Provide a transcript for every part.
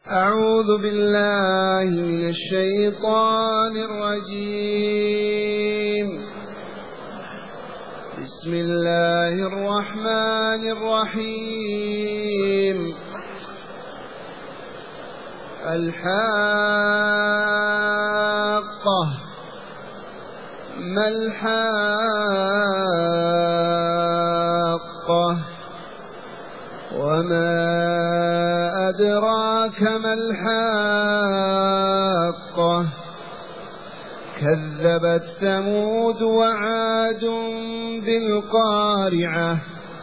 أعوذ بالله من الشيطان الرجيم. بسم الله الرحمن الرحيم. الحاقة ما الحاقة وما أدراك ما الحاقة كذبت ثمود وعاد بالقارعة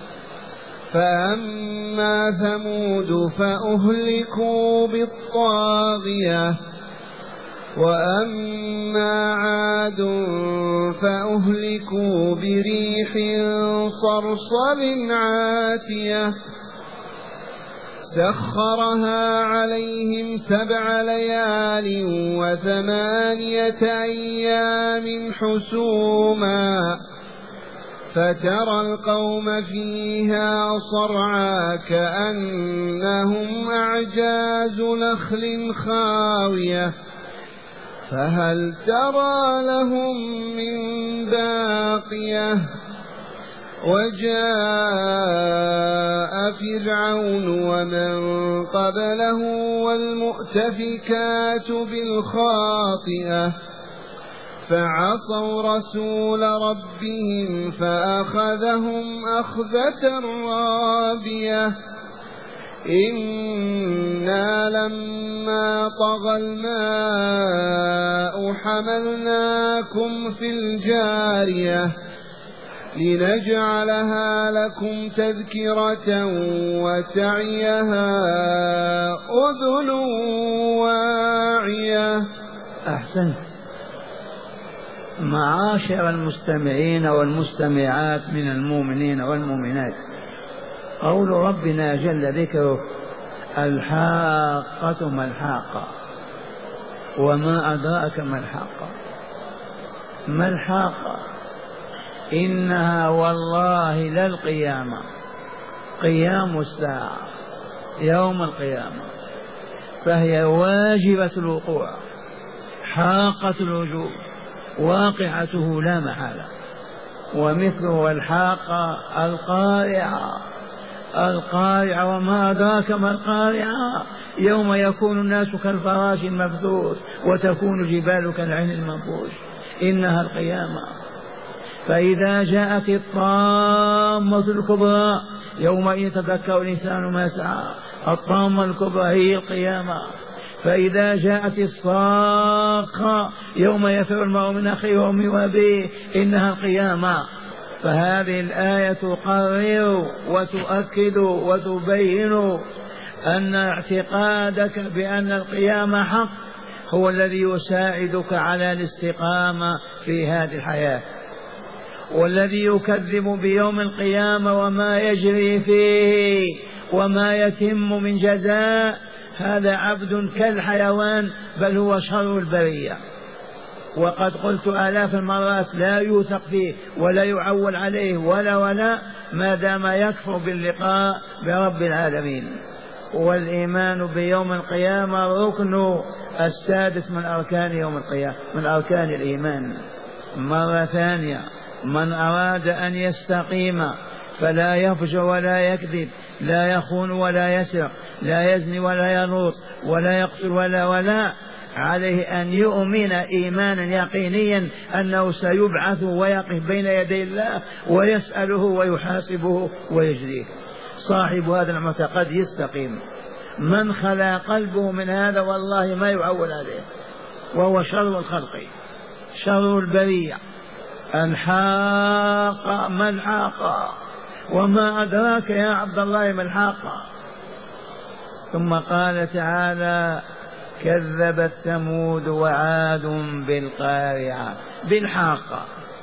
فأما ثمود فأهلكوا بالطاغية وأما عاد فأهلكوا بريح صرصر عاتية سخرها عليهم 7 ليال و8 أيام حسوما فترى القوم فيها صرعى كأنهم أعجاز نخل خاوية فهل ترى لهم من باقية وجاء فرعون ومن قبله والمؤتفكات بالخاطئة فعصوا رسول ربهم فأخذهم أخذة رابية إنا لما طغى الماء حملناكم في الجارية لنجعلها لكم تذكرة وتعيها أذن واعية. أحسنت. معاشر المستمعين والمستمعات من المؤمنين والمؤمنات، قول ربنا جل ذكره الحاقة ما الحاقة وما أدراك ما الحاقة. ما الحاقة؟ إنها والله للقيامة، قيام الساعة يوم القيامة، فهي واجبة الوقوع، حاقة الوجوب، واقعته لا محالة. ومثله الحاقة القارعة. القارعة وما أدراك ما القارعة يوم يكون الناس كالفراش المبثوث وتكون الجبال كالعهن المنفوش. إنها القيامة. فإذا جاءت الطامة الكبرى يوم يتذكر الإنسان ما سعى. الطامة الكبرى هي القيامة. فإذا جاءت الصاخة يوم يفر المرء من أخيه وأمه وأبيه إنها القيامة. فهذه الآية تقرر وتؤكد وتبين أن اعتقادك بأن القيامة حق هو الذي يساعدك على الاستقامة في هذه الحياة. والذي يكذب بيوم القيامة وما يجري فيه وما يتم من جزاء هذا عبد كالحيوان بل هو شر البرية. وقد قلت آلاف المرات لا يوثق فيه ولا يعول عليه ولا ما دام يكفر باللقاء برب العالمين. والإيمان بيوم القيامة ركن السادس من أركان يوم القيامة، من أركان الإيمان. مرة ثانية، من أراد أن يستقيم فلا يفجر ولا يكذب، لا يخون ولا يسرق، لا يزني ولا يلوط ولا يقتل ولا عليه أن يؤمن إيمانا يقينيا أنه سيبعث ويقف بين يدي الله ويسأله ويحاسبه ويجزيه. صاحب هذا المعتقد يستقيم. من خلا قلبه من هذا والله ما يعول عليه، وهو شر الخلق، شر البرية. الحاقة ما الحاقة وما أدراك يا عبد الله ما الحاقة. ثم قال تعالى كذبت ثمود وعاد بالقارعة. بالحاقة.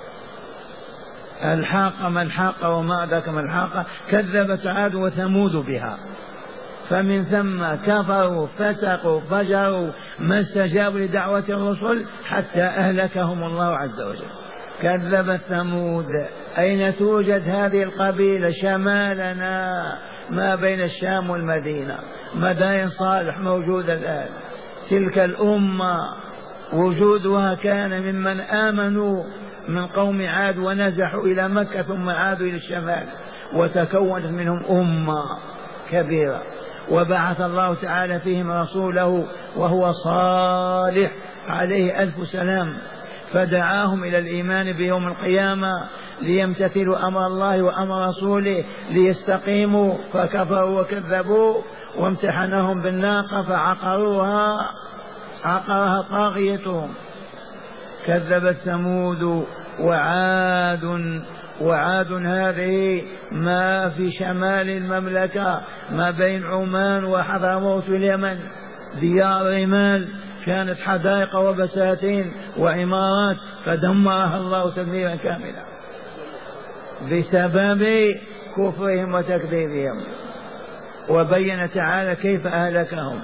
الحاقة ما الحاقة وما أدراك ما الحاقة. كذبت عاد وثمود بها، فمن ثم كفروا فسقوا فجروا ما استجابوا لدعوة الرسل حتى أهلكهم الله عز وجل. كذبت ثمود. أين توجد هذه القبيلة؟ شمالنا ما بين الشام والمدينة، مدائن صالح موجودة الآن. تلك الأمة وجودها كان ممن آمنوا من قوم عاد ونزحوا إلى مكة ثم عادوا إلى الشمال، وتكونت منهم أمة كبيرة، وبعث الله تعالى فيهم رسوله وهو صالح عليه ألف سلام، فدعاهم إلى الإيمان بيوم القيامة ليمتثلوا أمر الله وأمر رسوله ليستقيموا، فكفروا وكذبوا، وامتحنهم بالناقة فعقروها عقرها طاغيتهم. كذبت ثمود وعاد هذه ما في شمال المملكة ما بين عمان وحضرموت اليمن، ديار رمال كانت حدائق وبساتين وعمارات، فدمرها الله تدميرا كاملا بسبب كفرهم وتكذيبهم. وبين تعالى كيف أهلكهم،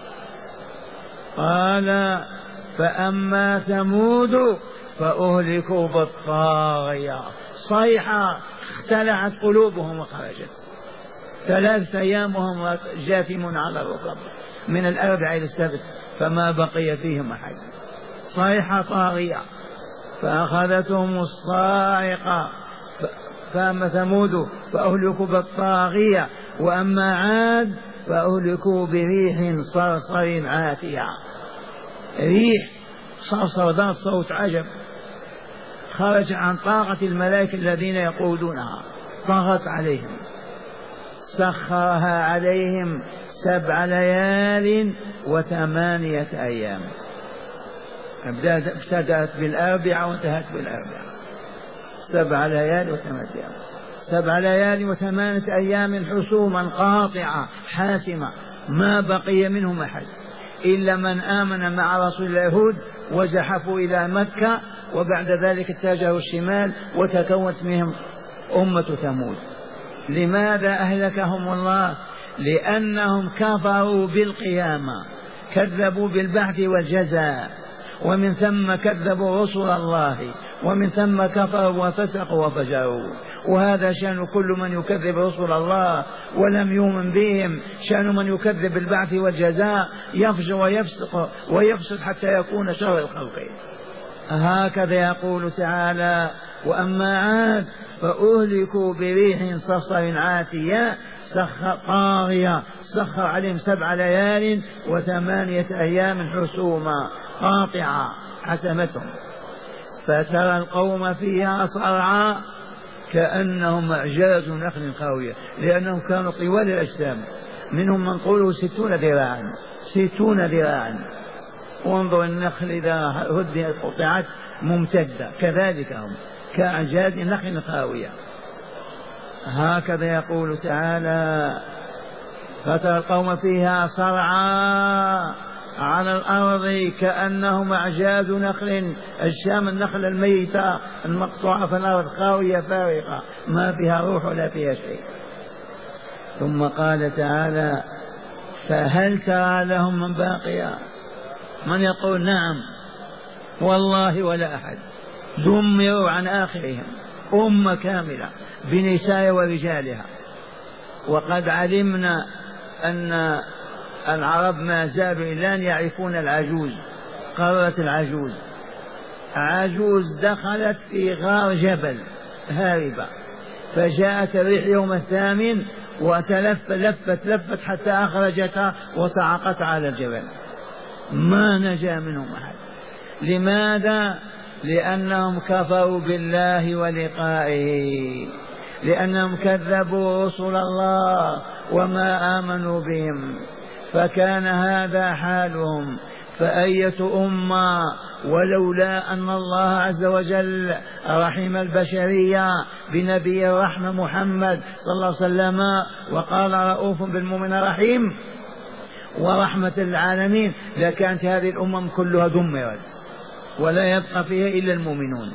قال فأما ثمود فأهلكوا بالطاغية، صيحة اختلعت قلوبهم وخرجت، 3 أيام وهم جاثمون على الركب من الأربع إلى السبت، فما بقي فيهم أحد، صيحة طاغية فأخذتهم الصاعقة. فأما ثمود فأهلكوا بالطاغية، وأما عاد فأهلكوا بريح صرصر عاتية، ريح صرصر ذات صوت عجب خرج عن طاقة الملائكة الذين يقودونها، طغت عليهم، سخرها عليهم 7 ليال و8 أيام، ابتدأت بالأربعاء وانتهت بالأربعاء، 7 ليال و8 أيام، 7 ليال و8 أيام حسوما قاطعة حاسمة، ما بقي منهم أحد إلا من آمن مع رسول اليهود وزحفوا إلى مكة، وبعد ذلك اتجهوا الشمال وتكونت منهم أمة ثمود. لماذا أهلكهم الله؟ لأنهم كفروا بالقيامة، كذبوا بالبعث والجزاء، ومن ثم كذبوا رسل الله، ومن ثم كفروا وفسقوا وفجروا. وهذا شأن كل من يكذب رسل الله ولم يؤمن بهم، شأن من يكذب بالبعث والجزاء، يفجر ويفسق ويفسد حتى يكون شر الخلق. هكذا يقول تعالى: وأما عاد فأهلكوا بريح صرصر عاتية طاغية، سخر عليهم 7 ليال و8 أيام حسوما قاطعة حسمتهم، فترى القوم فيها صرعى كأنهم أعجاز نخل خاوية، لأنهم كانوا طوال الأجسام، منهم من قوله 60 ذراعا، 60 ذراعا. وانظر النخل إذا هدئت قطعت ممتدة، كذلك هم كأعجاز نخل خاوية. هكذا يقول تعالى: فترى القوم فيها صرعى على الأرض كأنهم أعجاز نخل، الشام النخل الميتة المقطوعة في الأرض خاوية فارغة ما فيها روح ولا فيها شيء. ثم قال تعالى: فهل ترى لهم من باقية؟ من يقول نعم والله ولا أحد، دمروا عن آخرهم، أمة كاملة بنساء ورجالها. وقد علمنا أن العرب ما زالوا الآن يعرفون العجوز، قررت العجوز، عجوز دخلت في غار جبل هاربة، فجاءت الريح يوم الثامن لفت حتى أخرجتها وصعقت على الجبل، ما نجا منهم أحد. لماذا؟ لأنهم كفروا بالله ولقائه، لأنهم كذبوا رسل الله وما آمنوا بهم، فكان هذا حالهم. فأية أمة ولولا أن الله عز وجل رحم البشرية بنبي الرحمة محمد صلى الله عليه وسلم وقال: رؤوف بالمؤمن رحيم ورحمة العالمين، لكانت هذه الأمم كلها دمرت ولا يبقى فيها إلا المؤمنون.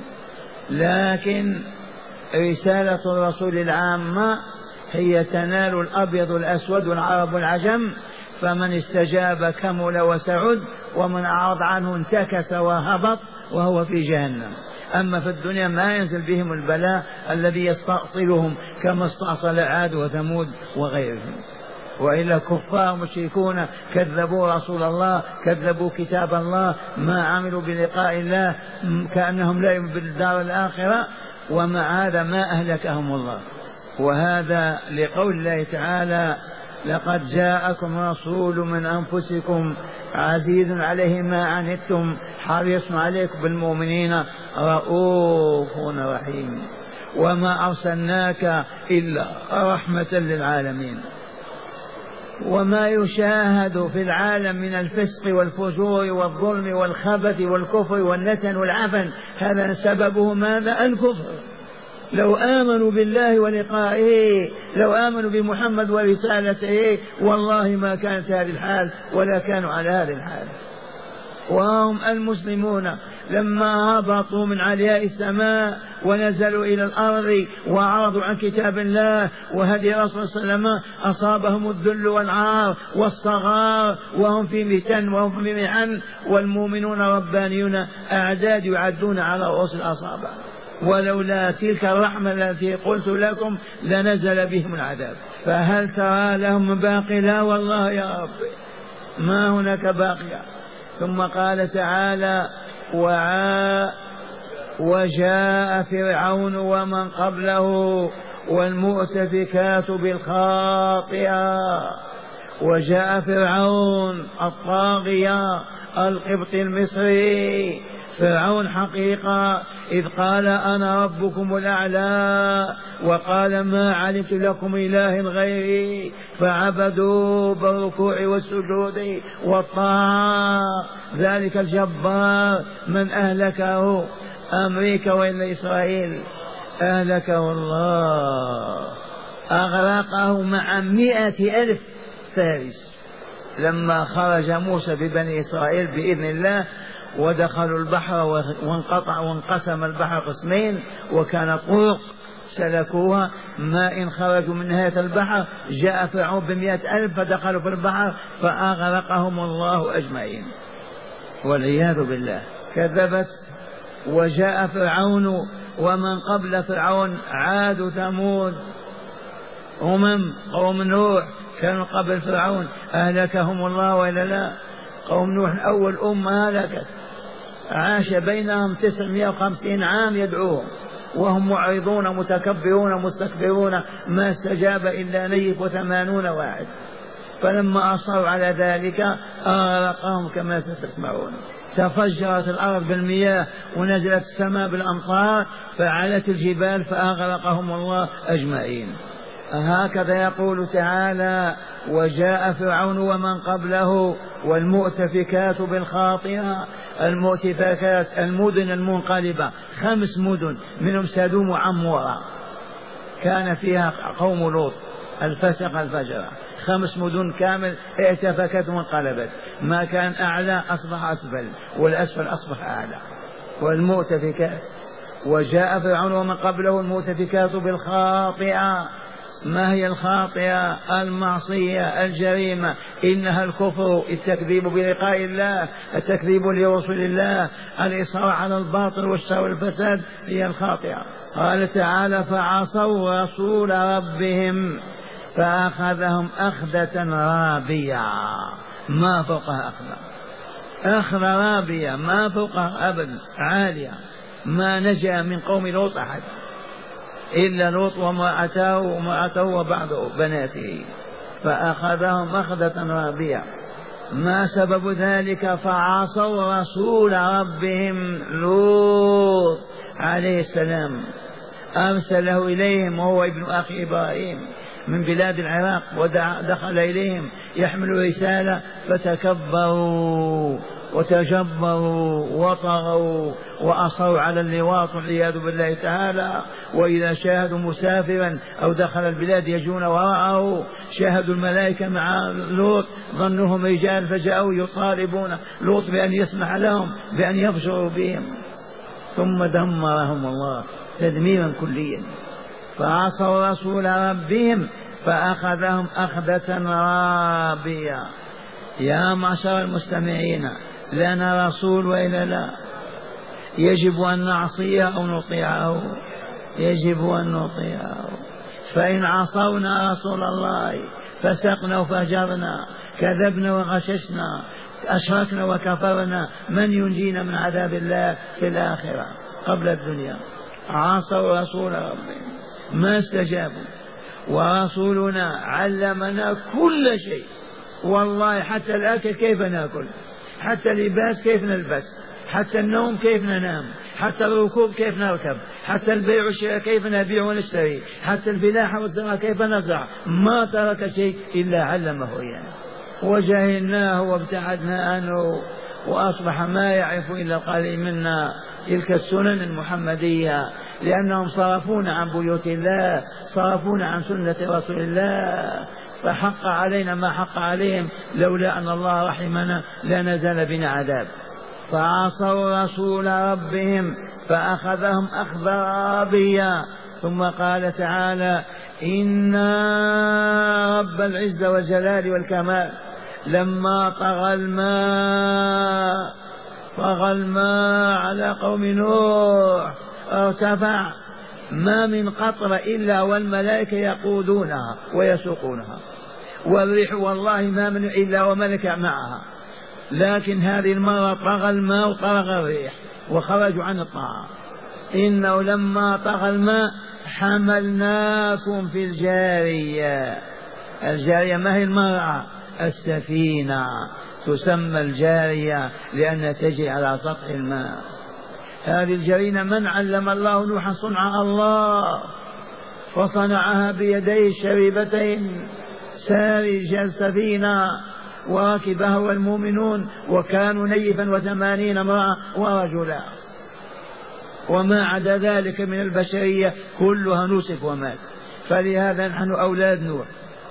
لكن رسالة الرسول العامة هي تنال الأبيض والأسود والعرب والعجم، فمن استجاب كمل وسعد، ومن أعرض عنه انتكس وهبط وهو في جهنم. أما في الدنيا ما ينزل بهم البلاء الذي يستأصلهم كما استأصل عاد وثمود وغيرهم. وإلا كفار مشركون كذبوا رسول الله، كذبوا كتاب الله، ما عملوا بلقاء الله، كأنهم لا يؤمنون بالدار الآخرة، ومع هذا ما أهلكهم الله. وهذا لقول الله تعالى: لقد جاءكم رسول من أنفسكم عزيز عليه ما عنتم حريص عليكم بالمؤمنين رؤوف رحيم. وما أرسلناك إلا رحمة للعالمين. وما يشاهد في العالم من الفسق والفجور والظلم والخبث والكفر والنتن والعفن هذا سببه ماذا؟ الكفر. لو آمنوا بالله ولقائه، لو آمنوا بمحمد ورسالته، والله ما كانت هذه الحال ولا كانوا على هذه الحال. وهم المسلمون لما هبطوا من علياء السماء ونزلوا إلى الأرض وعرضوا عن كتاب الله وهدي رسول صلى الله عليه وسلم أصابهم الذل والعار والصغار وهم في متن وهم في محن، والمؤمنون ربانيون أعداد يعدون على رؤوس الأصابع. ولولا تلك الرحمة التي قلت لكم لنزل بهم العذاب. فهل ترى لهم من باقي؟ لا والله يا رب ما هناك باقية. ثم قال تعالى: وجاء فرعون ومن قبله والمؤتفكات بالخاطئة. وجاء فرعون الطاغية القبطي المصري، فرعون حقيقة، إذ قال أنا ربكم الأعلى وقال ما علمت لكم إله غيري، فعبدوا بالركوع والسجود والطاعة. ذلك الجبار من أهلكه؟ أمريكا وإلا إسرائيل؟ أهلكه الله، أغرقه مع 100,000 فارس. لما خرج موسى ببني إسرائيل بإذن الله ودخلوا البحر وانقسم البحر قسمين وكان طرق سلكوها، ما إن خرجوا من نهاية البحر جاء فرعون ب100,000 فدخلوا في البحر فأغرقهم الله أجمعين والعياذ بالله. كذبت. وجاء فرعون ومن قبل فرعون عاد ثمود، قوم نوح كانوا قبل فرعون أهلكهم الله وإلا لا؟ قوم نوح أول أمة هلكت، عاش بينهم 950 عام يدعوهم وهم معرضون متكبرون مستكبرون، ما استجاب إلا 180 واحد. فلما أصروا على ذلك أغرقهم كما ستسمعون. تفجرت الأرض بالمياه ونزلت السماء بالأمطار فعلت الجبال فأغرقهم الله أجمعين. هكذا يقول تعالى: وجاء فرعون ومن قبله والمؤتفكات بالخاطئة. المؤتفكات المدن المنقلبة، 5 مدن منهم سدوم وعمورة كان فيها قوم لوط الفسق الفجر، 5 مدن كامل ارتفكت وانقلبت، ما كان أعلى أصبح أسفل والأسفل أصبح أعلى. والمؤتفكات. وجاء فرعون ومن قبله المؤتفكات بالخاطئة. ما هي الخاطئة؟ المعصية الجريمة، إنها الكفر، التكذيب بلقاء الله، التكذيب لرسل الله، الإصرار على الباطل والشر والفساد هي الخاطئة. قال تعالى: فعصوا رسول ربهم فأخذهم أخذة رابية. ما فوقها أخذ رابية، ما فوقها أبدا، عالية، ما نجا من قوم لوط أحد إلا لوط وامرأته وبعض بناته، فأخذهم أخذة رابية. ما سبب ذلك؟ فعصوا رسول ربهم لوط عليه السلام، أرسله إليهم وهو ابن أخي إبراهيم من بلاد العراق، ودخل إليهم يحمل رسالة فتكبروا وتجبروا وطغوا وأصروا على اللواط والعياذ بالله تعالى. وإذا شاهدوا مسافرا أو دخل البلاد يجون وراءه، شاهدوا الملائكة مع لوط ظنهم رجال فجاءوا يطالبون لوط بأن يسمح لهم بأن يبشروا بهم، ثم دمرهم الله تدميرا كليا. فعصوا رسول ربهم فأخذهم أخذة رابية. يا معشر المستمعين، لنا رسول وإلا لا؟ يجب أن نعصيه أو نطيعه؟ يجب أن نطيعه. فإن عصونا رسول الله فسقنا وفجرنا كذبنا وغششنا أشركنا وكفرنا، من ينجينا من عذاب الله في الآخرة قبل الدنيا؟ عصوا رسول ربهم ما استجابوا، ورسولنا علمنا كل شيء والله، حتى الأكل كيف نأكل، حتى اللباس كيف نلبس، حتى النوم كيف ننام، حتى الركوب كيف نركب، حتى البيع والشراء كيف نبيع ونشتري، حتى الفلاحة والزراعة كيف نزرع، ما ترك شيء إلا علمه إياه. وجهلناه وابتعدنا عنه، وأصبح ما يعرف إلا القليل منا تلك السنن المحمدية، لأنهم صرفونا عن بيوت الله، صرفونا عن سنة رسول الله، فحق علينا ما حق عليهم، لولا أن الله رحمنا لنزل بنا عذاب. فعصوا رسول ربهم فأخذهم أخذ رابيا. ثم قال تعالى: إن رب العزة والجلال والكمال لما طغى الماء على قوم نوح ارتفع، ما من قطرة إلا والملائكة يقودونها ويسوقونها، والريح والله ما من إلا وملك معها، لكن هذه المرة طغى الماء وطغى الريح وخرجوا عن الطاعة. إنه لما طغى الماء حملناكم في الجارية. الجارية ما هي المرأة؟ السفينة، تسمى الجارية لأنها تجري على سطح الماء. هذه الجرينة من علم الله نوحا صنع الله، فصنعها بيديه الشريفتين، سارج السفينة وركبها والمؤمنون، وكانوا نيفا 80 امرأة ورجلا، وما عدا ذلك من البشرية كلها نسف ومات. فلهذا نحن أولاد نوح.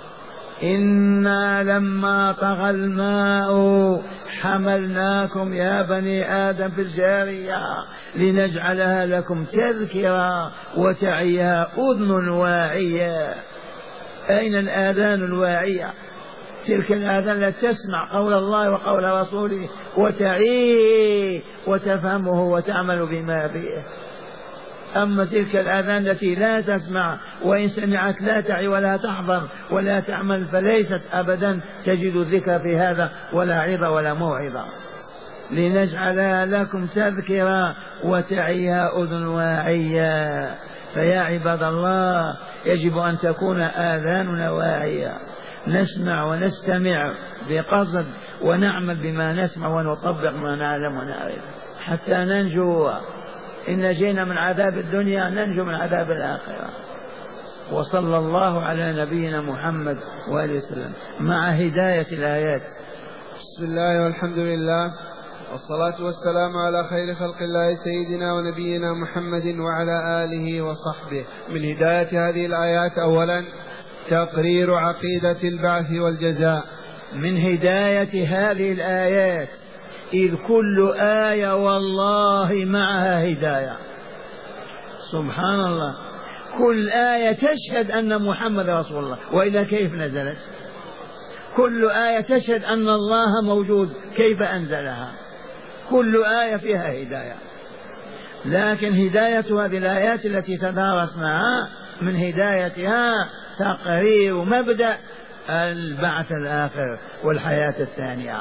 إنا لما طغى الماء حملناكم يا بني آدم في الجارية لنجعلها لكم تذكرة وتعيها أذن واعية. أين الآذان الواعية؟ تلك الآذان التي تسمع قول الله وقول رسوله وتعيه وتفهمه وتعمل بما فيه. أما تلك الآذان التي لا تسمع، وإن سمعت لا تعي ولا تحضر ولا تعمل، فليست أبدا تجد الذكر في هذا ولا عظة ولا موعظة. لنجعلها لكم تذكرة وتعيها أذن واعية. فيا عباد الله، يجب أن تكون آذاننا واعية، نسمع ونستمع بقصد ونعمل بما نسمع ونطبق ما نعلم ونعرف حتى ننجو. إن جينا من عذاب الدنيا ننجو من عذاب الآخرة. وصلى الله على نبينا محمد وآله وسلم مع هداية الآيات. بسم الله والحمد لله والصلاة والسلام على خير خلق الله سيدنا ونبينا محمد وعلى آله وصحبه. من هداية هذه الآيات أولا تقرير عقيدة البعث والجزاء. من هداية هذه الآيات إذ كل آية والله معها هداية. سبحان الله، كل آية تشهد أن محمد رسول الله، وإلا كيف نزلت؟ كل آية تشهد أن الله موجود، كيف أنزلها؟ كل آية فيها هداية. لكن هداية هذه الآيات التي تدارسناها من هدايتها تقرير مبدأ البعث الآخر والحياة الثانية.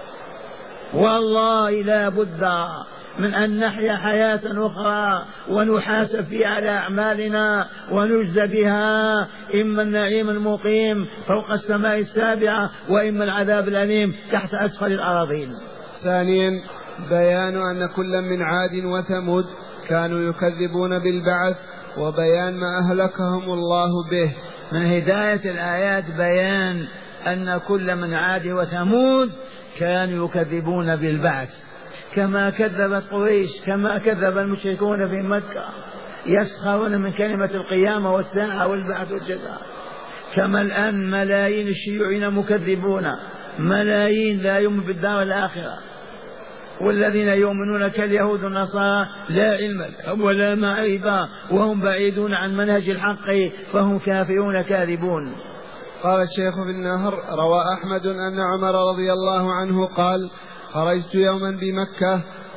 والله لا بد من أن نحيا حياة أخرى ونحاسب فيها على أعمالنا ونجزى بها، إما النعيم المقيم فوق السماء السابعة، وإما العذاب الأليم تحت أسفل الأراضين. ثانيا بيان أن كل من عاد وثمود كانوا يكذبون بالبعث، وبيان ما أهلكهم الله به. من هداية الآيات بيان أن كل من عاد وثمود كانوا يكذبون بالبعث، كما كذبت قريش، كما كذب المشركون في مكة، يسخرون من كلمة القيامة والساعة والبعث والجزاء. كما الآن ملايين الشيوعيين مكذبون، ملايين لا يؤمنون بالدار الآخرة، والذين يؤمنون كاليهود والنصارى لا علم لهم ولا معرفة، وهم بعيدون عن منهج الحق، فهم كافرون كاذبون. قال الشيخ في النهر: روى أحمد أن عمر رضي الله عنه قال: خرجت يوما بمكة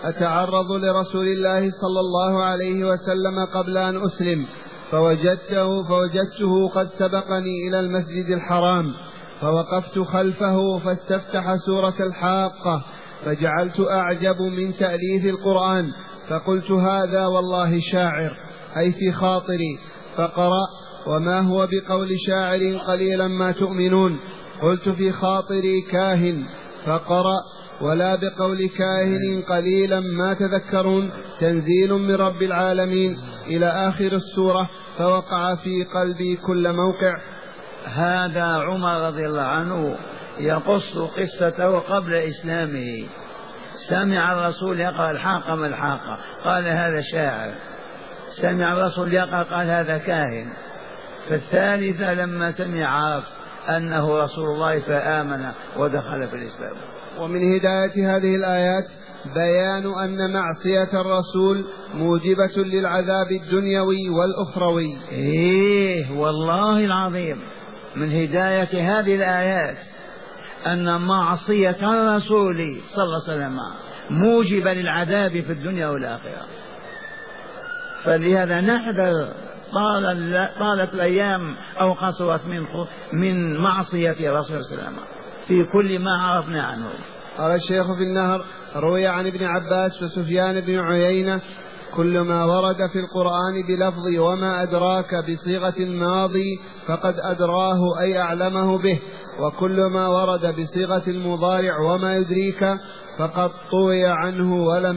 أتعرض لرسول الله صلى الله عليه وسلم قبل أن أسلم، فوجدته قد سبقني إلى المسجد الحرام، فوقفت خلفه فاستفتح سورة الحاقة، فجعلت أعجب من تأليف القرآن، فقلت هذا والله شاعر، أي في خاطري، فقرأ وما هو بقول شاعر قليلا ما تؤمنون، قلت في خاطري كاهن، فقرأ ولا بقول كاهن قليلا ما تذكرون، تنزيل من رب العالمين إلى آخر السورة، فوقع في قلبي كل موقع. هذا عمر رضي الله عنه يقص قصته قبل إسلامه، سمع الرسول يقرأ الحاقة ما الحاقة، قال هذا شاعر، سمع الرسول يقرأ قال هذا كاهن، فالثالثة لما سمع عرف أنه رسول الله فآمن ودخل في الإسلام. ومن هداية هذه الآيات بيان أن معصية الرسول موجبة للعذاب الدنيوي والأخروي. والله العظيم من هداية هذه الآيات أن معصية الرسول صلى الله عليه وسلم موجبة للعذاب في الدنيا والآخرة. فلهذا نحذر طالت الأيام أو قصرت من معصية الرسول صلى الله عليه وسلم في كل ما عرفنا عنه. قال الشيخ في النهر: روي عن ابن عباس وسفيان بن عيينة: كل ما ورد في القرآن بلفظ وما أدراك بصيغة الماضي فقد أدراه أي أعلمه به، وكل ما ورد بصيغة المضارع وما يدريك فقد طوي عنه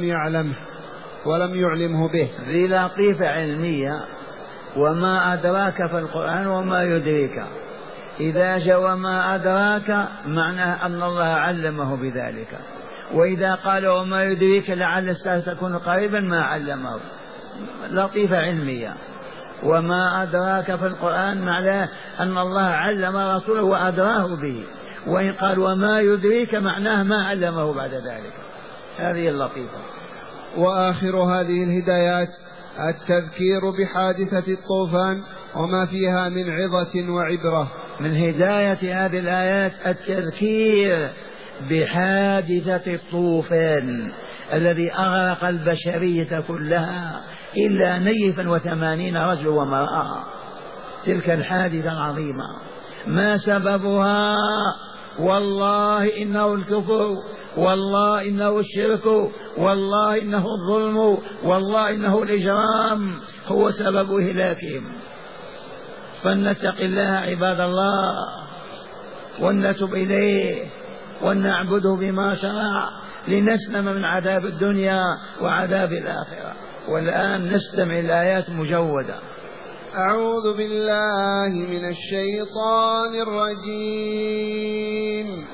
ولم يعلمه به. ذي لطيفة علمية، وما أدراك في القرآن وما يدريك، إذا جاء وما أدراك معناه أن الله علمه بذلك، وإذا قال وما يدريك لعل الساعة تكون قريبا ما علمه. لطيفة علمية. وما أدراك في القرآن معناه أن الله علم رسوله وأدراه به، وإن قال وما يدريك معناه ما علمه بعد ذلك. هذه اللطيفة. وآخر هذه الهدايات التذكير بحادثة الطوفان وما فيها من عظة وعبرة. من هداية هذه الآيات التذكير بحادثة الطوفان الذي أغرق البشرية كلها إلا 180 رجل وامرأة. تلك الحادثة العظيمة ما سببها؟ والله إنه الكفر، والله إنه الشرك، والله إنه الظلم، والله إنه الإجرام هو سبب إهلاكهم. فلنتق الله عباد الله ونتب إليه ونعبده بما شرع لنسلم من عذاب الدنيا وعذاب الآخرة. والآن نستمع الآيات مجودة. أعوذ بالله من الشيطان الرجيم.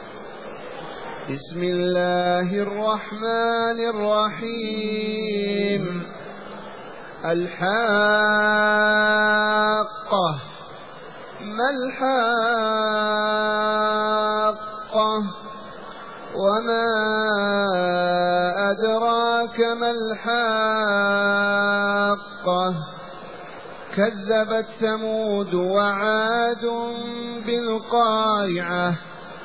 بسم الله الرحمن الرحيم. الحاقة. ما الحاقة؟ وما أدراك ما الحاقة؟ كذبت ثمود وعاد بالقارعة.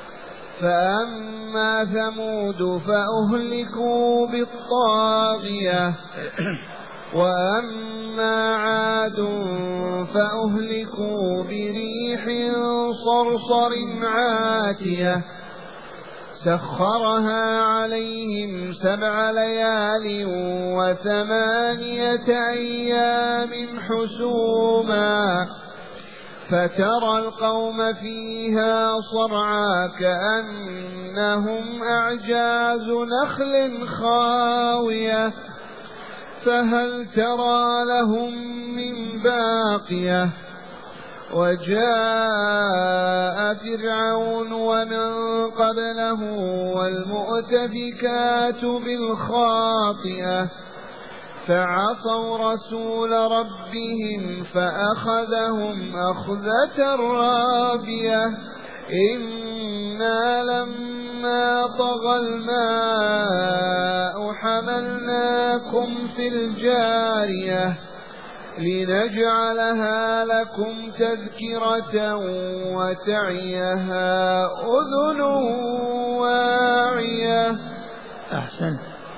فأما ثمود فأهلكوا بالطاغية، وأما عاد فأهلكوا بريح صرصر عاتية سخرها عليهم 7 ليال و8 أيام حسوما، فترى القوم فيها صرعى كأنهم أعجاز نخل خاوية، فهل ترى لهم من باقية؟ وجاء فرعون ومن قبله والمؤتفكات بالخاطئة فعصوا رسول ربهم فأخذهم أخذة رابية. إنا لما طغى الماء حملناكم في الجارية لنجعلها لكم تذكرة وتعيها أذن واعية. أحسنت.